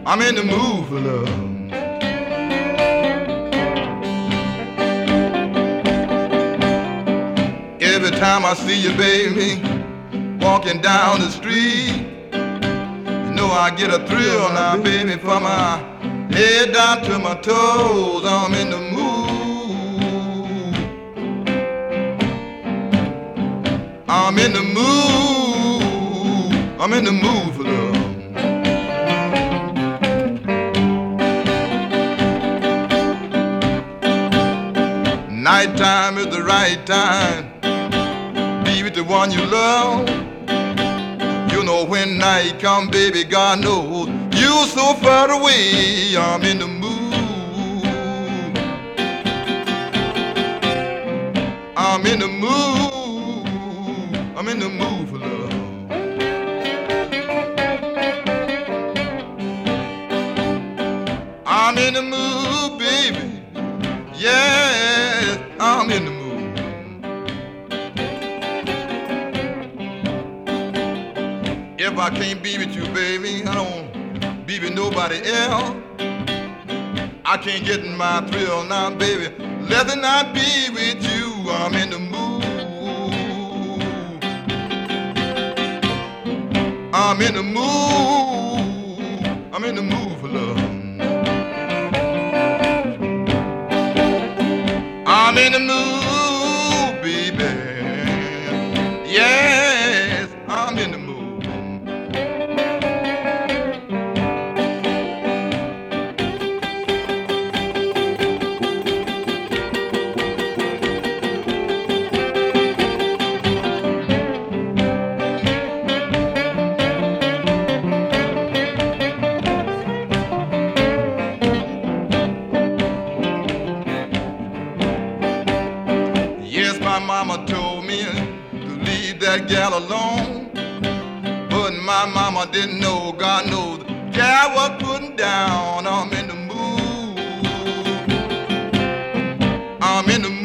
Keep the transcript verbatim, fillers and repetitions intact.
I'm in the mood for love. Every time I see you, baby, walking down the street, you know I get a thrill now, baby, from my head down to my toes. I'm in the mood. I'm in the mood. I'm in the mood for love. Nighttime is the right time. Be with the one you love. You know when night come, baby, God knows you're so far away. I'm in the mood. I'm in the mood. I'm in the mood for love. I'm in the mood, baby. Yes, I'm in the mood. If I can't be with you, baby, I don't be with nobody else. I can't get in my thrill now, baby. Let it not be with you. I'm in the mood. I'm in the mood. I'm in the mood for love. I'm in the mood, baby. Yes, I'm in the mood. Mama told me to leave that gal alone, but my mama didn't know. God knows, gal was putting down. I'm in the mood. I'm in the mood.